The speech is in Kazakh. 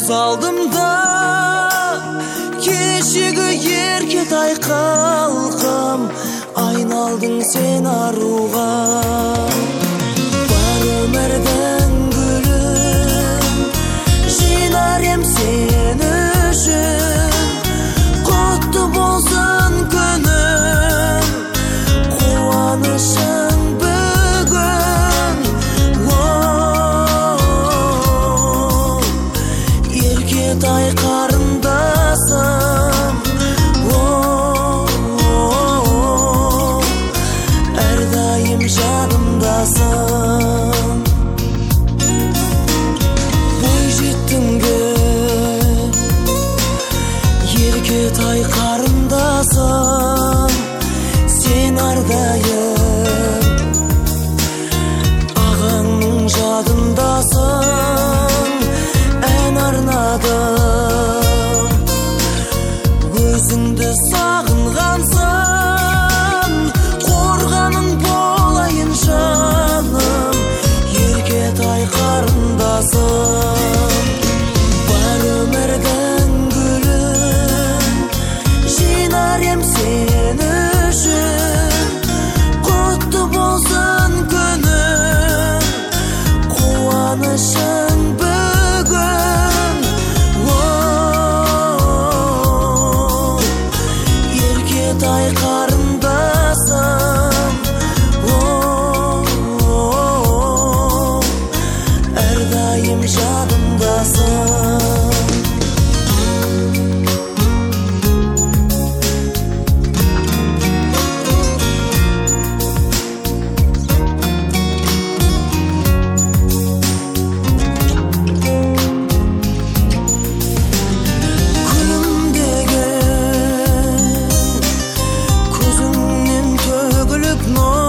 алдымда кешегі еркетай қалқам, айналдың сен аруға. Бар өмірдің гүлін жинар ем сен үшін, құтты болсын күнің, қуанышың бүгін. Еркетай қарындасым, әрдайым жадымдасың. Бойжеттіңгі еркетай қарындасым, сен әрдайым ағаңның жадындасың. Ән арнадым, өзіңді сағынғансың, қорғаның болайын жаным, еркетай қарындасым. Бар өмірдің гүлін жинар ем сен үшін, құтты болсын күнің, қуанышың бүгін. Еркетай қарындасым, әрдайым жадымдасың. Күнімдегі көзіңнен төгіліп нұр,